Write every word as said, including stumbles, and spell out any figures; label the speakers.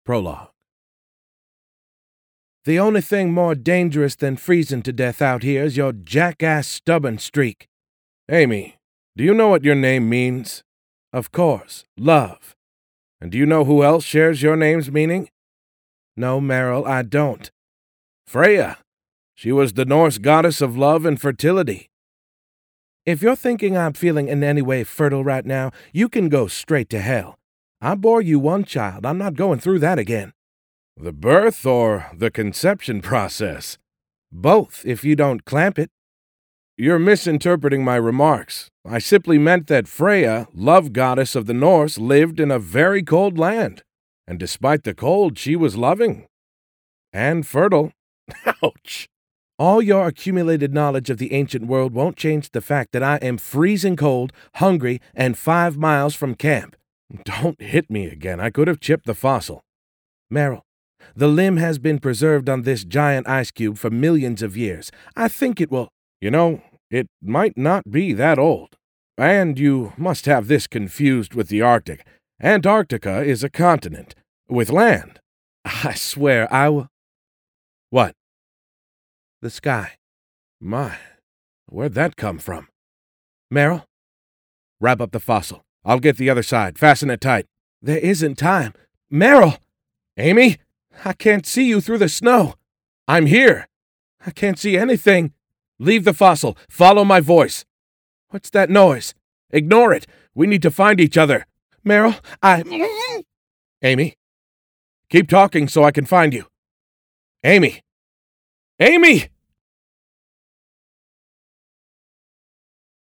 Speaker 1: Prologue. The only thing more dangerous than freezing to death out here is your jackass stubborn streak. Amy, do you know what your name means? Of course, love. And do you know who else shares your name's meaning? No, Meryl, I don't. Freya. She was the Norse goddess of love and fertility. If you're thinking I'm feeling in any way fertile right now, you can go straight to hell. I bore you one child. I'm not going through that again. The birth or the conception process? Both, if you don't clamp it. You're misinterpreting my remarks. I simply meant that Freya, love goddess of the Norse, lived in a very cold land. And despite the cold, she was loving. And fertile. Ouch! All your accumulated knowledge of the ancient world won't change the fact that I am freezing cold, hungry, and five miles from camp. Don't hit me again. I could have chipped the fossil. Meryl, the limb has been preserved on this giant ice cube for millions of years. I think it will... You know, it might not be that old. And you must have this confused with the Arctic. Antarctica is a continent. With land. I swear I will... What? The sky. My, where'd that come from? Meryl? Wrap up the fossil. I'll get the other side. Fasten it tight. There isn't time. Meryl! Amy? I can't see you through the snow. I'm here. I can't see anything. Leave the fossil. Follow my voice. What's that noise? Ignore it. We need to find each other. Meryl, I... Amy? Keep talking so I can find you. Amy! Amy!